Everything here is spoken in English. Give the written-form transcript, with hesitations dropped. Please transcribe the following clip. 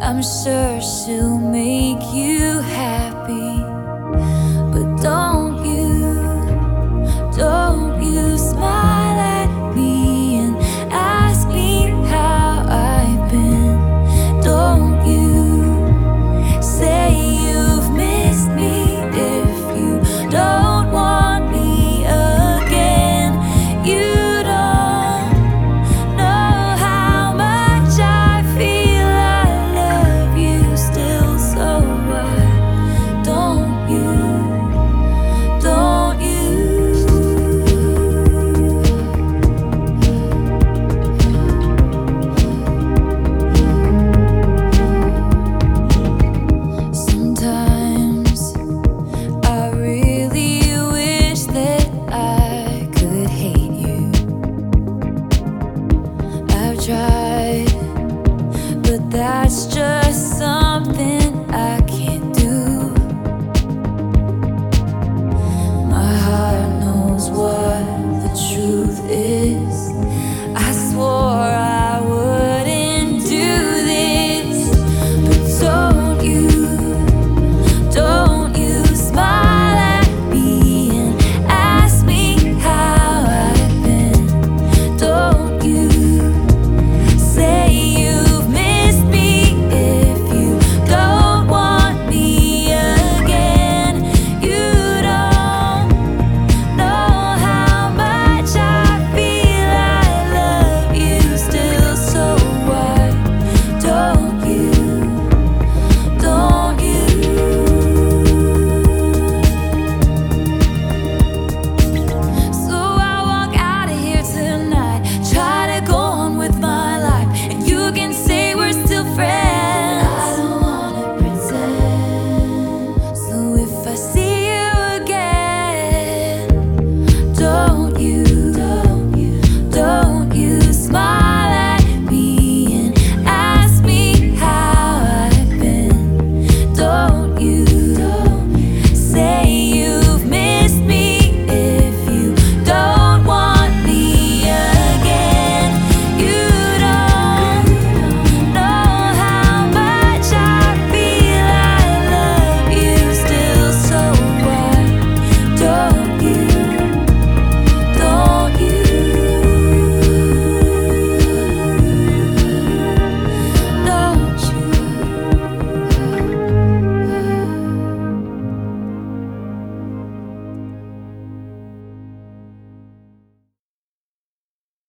I'm sure she'll make you happy. But don't you smile at me and ask me how I've been. Don't you say you've missed me if you don't want me again. You don't know how much I feel I love you still, so why don't you? Sometimes I really wish that I could hate you. I've tried, but that's just